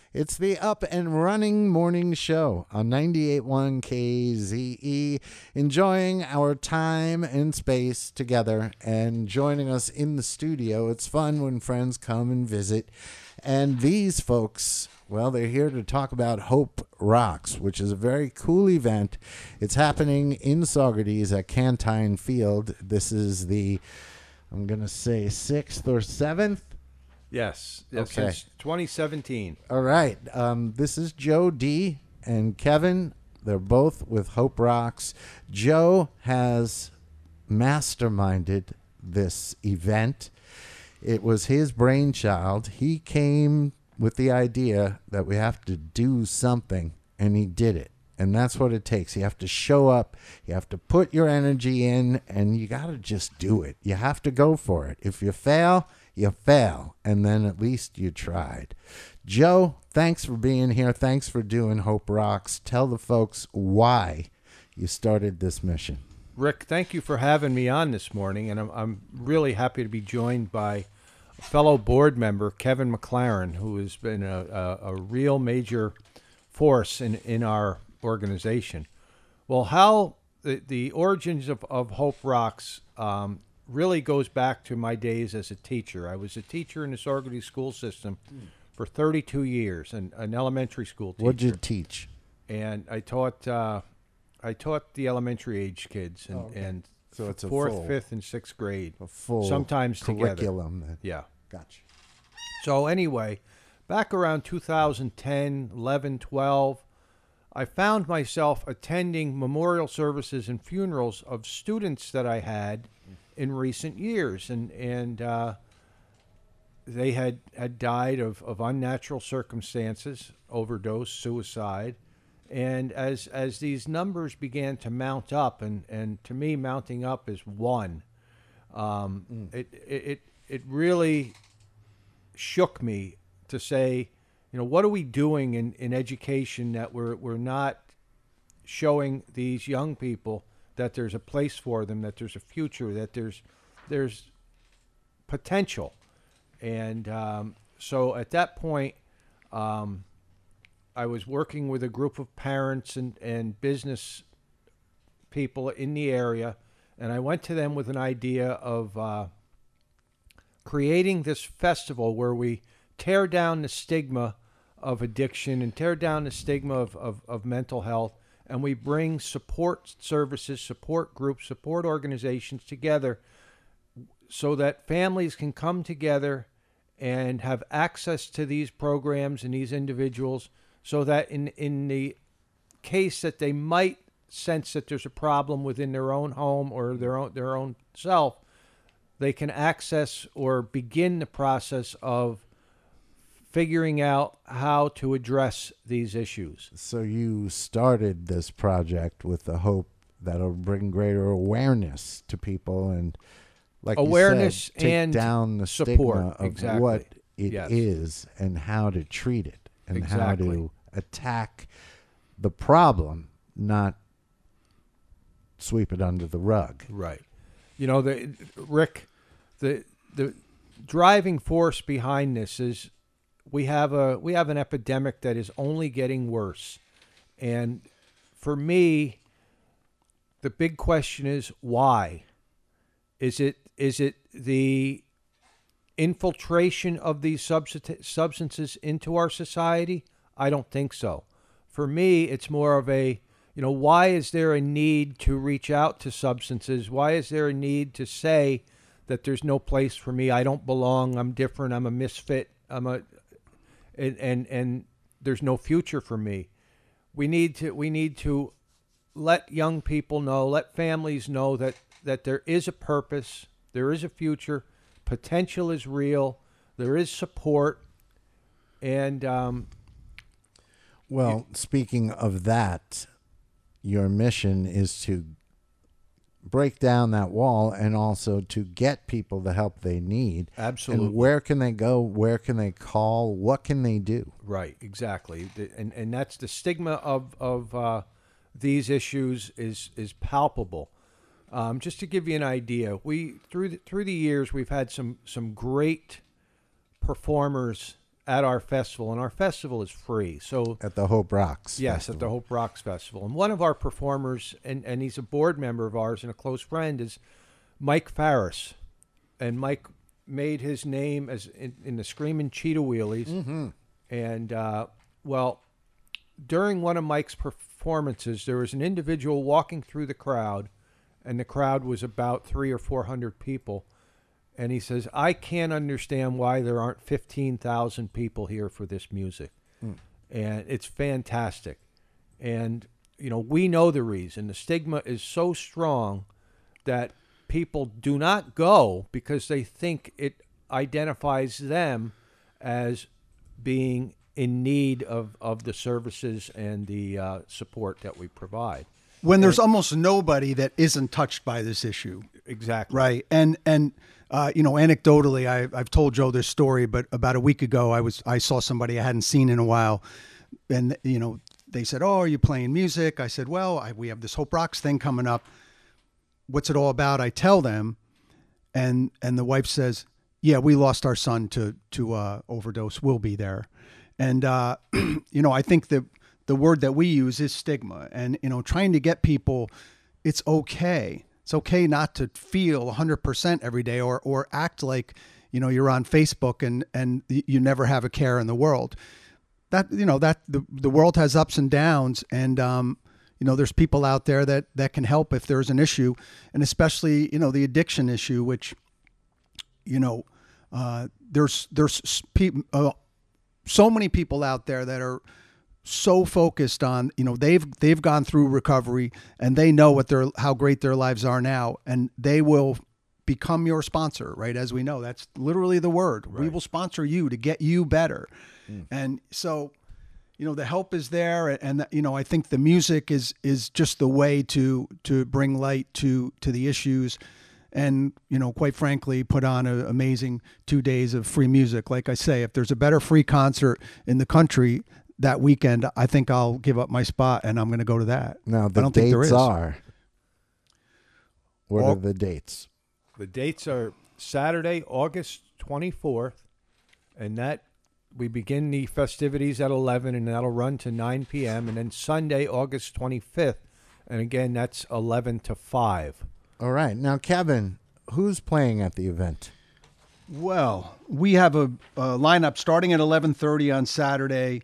It's the Up and Running Morning Show on 98.1 KZE. Enjoying our time and space together and joining us in the studio. It's fun when friends come and visit. And these folks, well, they're here to talk about Hope Rocks, which is a very cool event. It's happening in Saugerties at Cantine Field. This is the, I'm going to say, 6th or 7th. Yes, Okay. Since 2017. All right. This is Joe D. and Kevin. They're both with Hope Rocks. Joe has masterminded this event. It was his brainchild. He came with the idea that we have to do something, and he did it. And that's what it takes. You have to show up. You have to put your energy in, and you got to just do it. You have to go for it. If you fail, you fail, and then at least you tried. Joe, thanks for being here. Thanks for doing Hope Rocks. Tell the folks why you started this mission. Rick, thank you for having me on this morning, and I'm really happy to be joined by a fellow board member, Kevin McLaren, who has been a real major force in our organization. Well, how the origins of Hope Rocks really goes back to my days as a teacher. I was a teacher in the Saugerties school system for 32 years, and an elementary school teacher. What'd you teach? And I taught the elementary age kids, and So it's a fourth, full, fifth, and sixth grade. a full sometimes together. curriculum. Yeah. Gotcha. So anyway, back around 2010, 11, 12, I found myself attending memorial services and funerals of students that I had in recent years, and they had died of unnatural circumstances, overdose, suicide, and as these numbers began to mount up, and to me, mounting up is one, it really shook me to say, what are we doing in education that we're not showing these young people that there's a place for them, that there's a future, that there's potential. And so at that point, I was working with a group of parents and business people in the area, and I went to them with an idea of creating this festival where we tear down the stigma of addiction and tear down the stigma of mental health, and we bring support services, support groups, support organizations together so that families can come together and have access to these programs and these individuals, so that in the case that they might sense that there's a problem within their own home or their own self, they can access or begin the process of figuring out how to address these issues. So you started this project with the hope that it'll bring greater awareness to people and, like awareness you said, take and down the support. stigma of Exactly. what it Yes. is and how to treat it and how Exactly. to attack the problem, not sweep it under the rug. Right. Rick, the driving force behind this is we have an epidemic that is only getting worse. And for me, the big question is why? Is it the infiltration of these substances into our society? I don't think so. For me, it's more of a, why is there a need to reach out to substances? Why is there a need to say that there's no place for me? I don't belong. I'm different. I'm a misfit. And there's no future for me. We need to let young people know, let families know that there is a purpose, there is a future, potential is real, there is support, and speaking of that, your mission is to break down that wall and also to get people the help they need. Absolutely. And where can they go? Where can they call? What can they do? Right, exactly. And that's the stigma of these issues is palpable. Just to give you an idea, we through the years we've had some great performers at our festival, and our festival is free. So At the Hope Rocks. yes, Festival. at the Hope Rocks Festival. And one of our performers, and he's a board member of ours and a close friend, is Mike Farris. And Mike made his name as in the Screaming Cheetah Wheelies. Mm-hmm. And, well, during one of Mike's performances, there was an individual walking through the crowd, and the crowd was about 300 or 400 people. And he says, I can't understand why there aren't 15,000 people here for this music. And it's fantastic. And, you know, we know the reason. The stigma is so strong that people do not go because they think it identifies them as being in need of the services and the support that we provide. When there's almost nobody that isn't touched by this issue. Exactly. Right. And you know, anecdotally, I've told Joe this story, but about a week ago, I saw somebody I hadn't seen in a while, and you know, they said, "Oh, are you playing music?" I said, "Well, we have this Hope Rocks thing coming up. What's it all about?" I tell them, and the wife says, "Yeah, we lost our son to overdose. We'll be there." And you know, I think the word that we use is stigma, and you know, trying to get people, it's okay. It's okay not to feel 100% every day or act like, you know, you're on Facebook and you never have a care in the world. That, you know, that the world has ups and downs, and you know, there's people out there that can help if there's an issue, and especially, you know, the addiction issue, which, you know, there's so many people out there that are so focused on, you know, they've gone through recovery and they know how great their lives are now, and they will become your sponsor, right? As we know, that's literally the word. Right. We will sponsor you to get you better. And so, you know, the help is there, and you know, I think the music is just the way to bring light to the issues, and you know, quite frankly, put on an amazing 2 days of free music. Like I say, if there's a better free concert in the country that weekend, I think I'll give up my spot and I'm going to go to that. Now, the I don't think there dates is. are. What are the dates? The dates are Saturday, August 24th, and that we begin the festivities at 11, and that'll run to 9 p.m. And then Sunday, August 25th, and again, that's 11 to 5. All right. Now, Kevin, who's playing at the event? Well, we have a lineup starting at 11:30 on Saturday.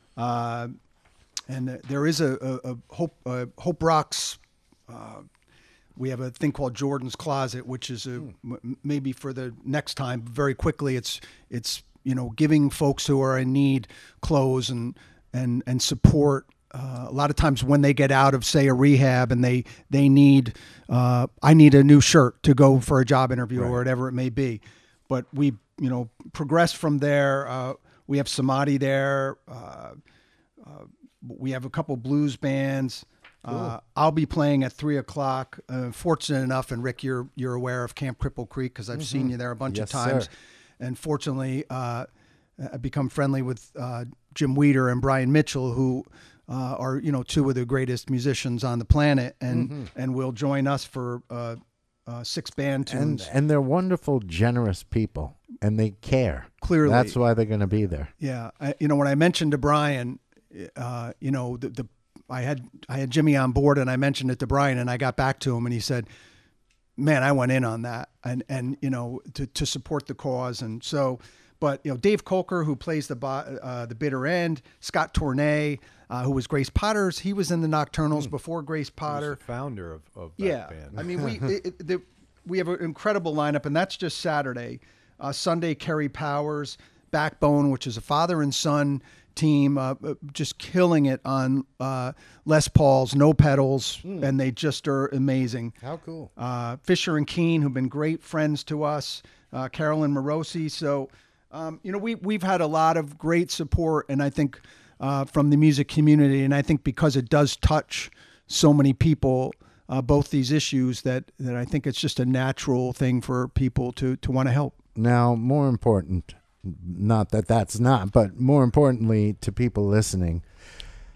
And there is a Hope Rocks. We have a thing called Jordan's Closet, which is maybe for the next time. Very quickly, it's you know, giving folks who are in need clothes and support. A lot of times when they get out of, say, a rehab and they need, I need a new shirt to go for a job interview, or whatever it may be. But we, you know, progress from there. We have Samadhi there. We have a couple blues bands. Cool. I'll be playing at 3:00. Fortunate enough, and Rick, you're aware of Camp Cripple Creek because I've seen you there a bunch of times. Sir. And fortunately, I've become friendly with Jim Weeder and Brian Mitchell, who are, you know, two of the greatest musicians on the planet, and will join us for 6 band tunes. And they're wonderful, generous people, and they care. Clearly, that's why they're going to be there. Yeah, you know, when I mentioned to Brian, you know, I had Jimmy on board, and I mentioned it to Brian, and I got back to him, and he said, "Man, I went in on that, and you know, to support the cause." And so, but you know, Dave Kolker, who plays the bitter end, Scott Tournay, who was Grace Potter's, he was in the Nocturnals before Grace Potter. He was the founder of that band. I mean, we have an incredible lineup, and that's just Saturday. Sunday, Kerry Powers, Backbone, which is a father and son team, just killing it on Les Pauls, no pedals, and they just are amazing. How cool. Fisher and Keene, who've been great friends to us, Carolyn Morosi. So, you know, we've had a lot of great support, and I think from the music community, and I think because it does touch so many people, both these issues, that I think it's just a natural thing for people to want to help. Now, more important, not that that's not, but more importantly to people listening,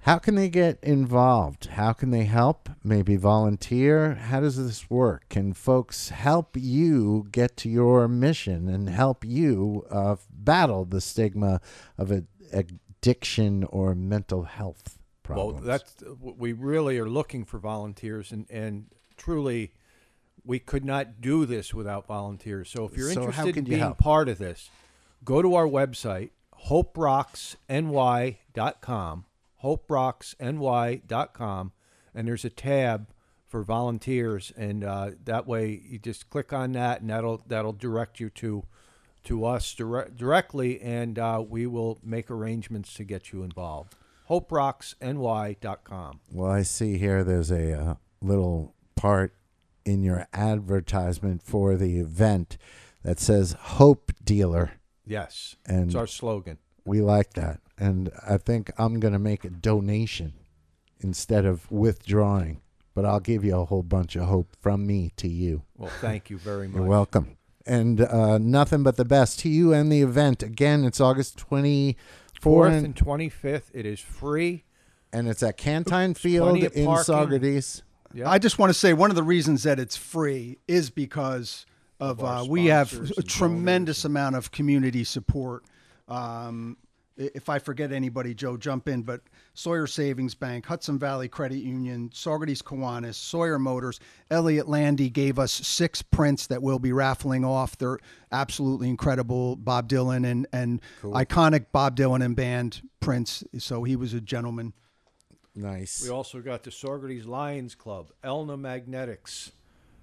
How can they get involved? How can they help? Maybe volunteer? How does this work? Can folks help you get to your mission and help you battle the stigma of addiction or mental health problems? Well, we really are looking for volunteers, and truly, we could not do this without volunteers. So if you're So how interested can in you being help? part of this, go to our website, hoperocksny.com, hoperocksny.com, and there's a tab for volunteers, and that way you just click on that, and that'll direct you to us directly, and we will make arrangements to get you involved. hoperocksny.com. Well, I see here there's a little part in your advertisement for the event that says Hope Dealer. Yes, And it's our slogan. we like that. And I think I'm going to make a donation instead of withdrawing. But I'll give you a whole bunch of hope from me to you. Well, thank you very much. You're welcome. And nothing but the best to you and the event. Again, it's August 24th. 4th and 25th. It is free. And it's at Cantine Field Plenty of in parking. Saugerties. Yeah. I just want to say one of the reasons that it's free is because of our we have sponsors a and tremendous amount of community support. If I forget anybody, Joe, jump in. But Sawyer Savings Bank, Hudson Valley Credit Union, Saugerties Kiwanis, Sawyer Motors, Elliott Landy gave us 6 prints that we'll be raffling off. They're absolutely incredible. Bob Dylan and iconic Bob Dylan and band prints. So he was a gentleman. Nice. We also got the Saugerties Lions Club, Elna Magnetics.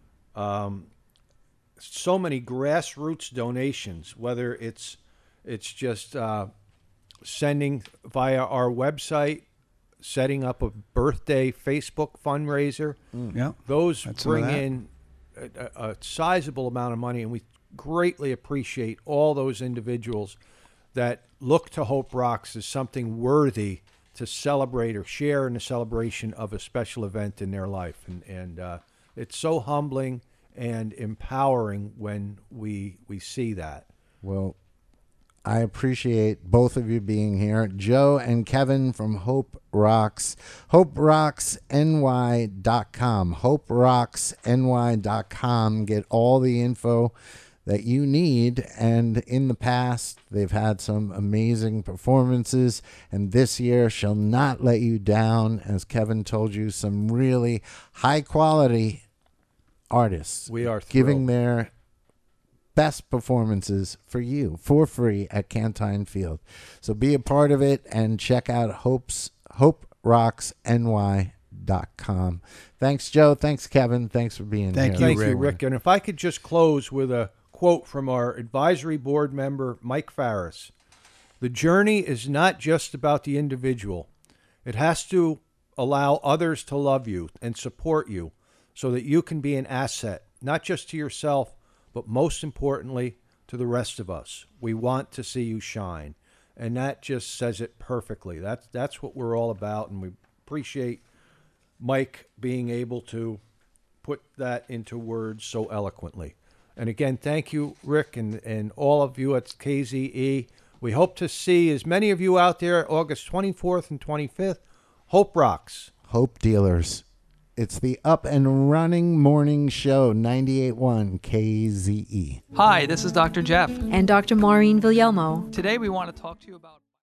So many grassroots donations, whether it's just sending via our website, setting up a birthday Facebook fundraiser. Yeah. Those That's some of bring that. in a sizable amount of money, and we greatly appreciate all those individuals that look to Hope Rocks as something worthy to celebrate or share in the celebration of a special event in their life. And it's so humbling and empowering when we see that. Well, I appreciate both of you being here. Joe and Kevin from Hope Rocks. HopeRocksNY.com. HopeRocksNY.com. Get all the info that you need. And in the past, they've had some amazing performances. And this year shall not let you down. As Kevin told you, some really high quality artists. We are giving thrilled. their best performances for you for free at Cantine Field. So be a part of it and check out HopeRocksNY.com. Thanks, Joe. Thanks, Kevin. Thanks for being Thank here. you, Thank you, Rick. And if I could just close with a quote from our advisory board member, Mike Farris. The journey is not just about the individual. It has to allow others to love you and support you so that you can be an asset, not just to yourself, but most importantly, to the rest of us. We want to see you shine. And that just says it perfectly. That's what we're all about, and we appreciate Mike being able to put that into words so eloquently. And again, thank you, Rick, and all of you at KZE. We hope to see as many of you out there August 24th and 25th. Hope Rocks. Hope Dealers. It's the Up and Running Morning Show, 98.1 KZE. Hi, this is Dr. Jeff. And Dr. Maureen Villalmo. Today we want to talk to you about